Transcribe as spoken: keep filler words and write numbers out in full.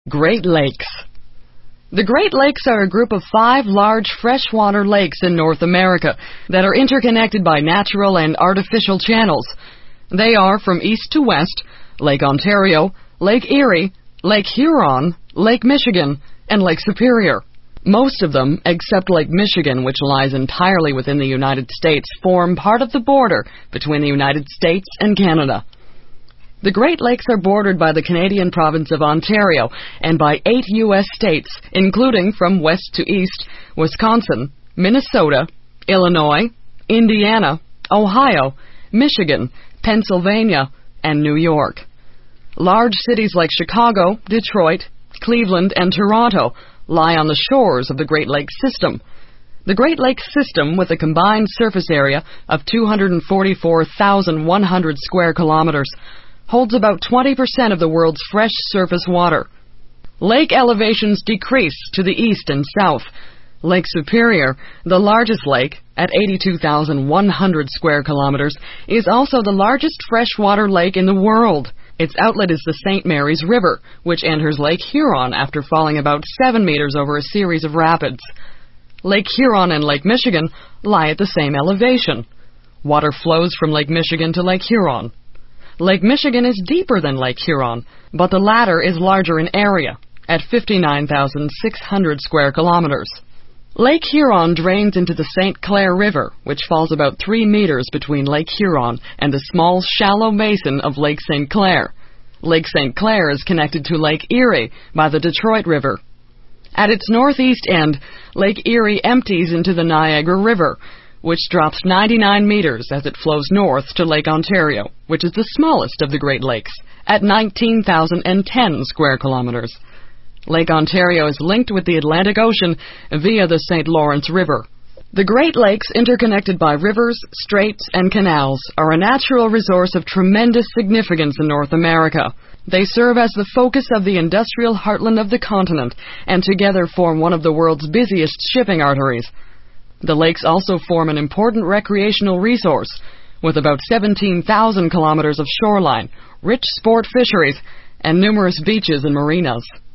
Great Lakes. The Great Lakes are a group of five large freshwater lakes in North America that are interconnected by natural and artificial channels. They are, from east to west, Lake Ontario, Lake Erie, Lake Huron, Lake Michigan, and Lake Superior. Most of them, except Lake Michigan, which lies entirely within the United States, form part of the border between the United States and Canada. The Great Lakes are bordered by the Canadian province of Ontario and by eight U S states, including, from west to east, Wisconsin, Minnesota, Illinois, Indiana, Ohio, Michigan, Pennsylvania, and New York. Large cities like Chicago, Detroit, Cleveland, and Toronto lie on the shores of the Great Lakes system. The Great Lakes system, with a combined surface area of two hundred forty-four thousand one hundred square kilometers, holds about twenty percent of the world's fresh surface water. Lake elevations decrease to the east and south. Lake Superior, the largest lake, at eighty-two thousand one hundred square kilometers, is also the largest freshwater lake in the world. Its outlet is the Saint Mary's River, which enters Lake Huron after falling about seven meters over a series of rapids. Lake Huron and Lake Michigan lie at the same elevation. Water flows from Lake Michigan to Lake Huron. Lake Michigan is deeper than Lake Huron, but the latter is larger in area, at fifty-nine thousand six hundred square kilometers. Lake Huron drains into the Saint Clair River, which falls about three meters between Lake Huron and the small, shallow basin of Lake Saint Clair. Lake Saint Clair is connected to Lake Erie by the Detroit River. At its northeast end, Lake Erie empties into the Niagara River, which drops ninety-nine meters as it flows north to Lake Ontario, which is the smallest of the Great Lakes, at nineteen thousand ten square kilometers. Lake Ontario is linked with the Atlantic Ocean via the Saint Lawrence River. The Great Lakes, interconnected by rivers, straits, and canals, are a natural resource of tremendous significance in North America. They serve as the focus of the industrial heartland of the continent, and together form one of the world's busiest shipping arteries. The lakes also form an important recreational resource, with about seventeen thousand kilometers of shoreline, rich sport fisheries, and numerous beaches and marinas.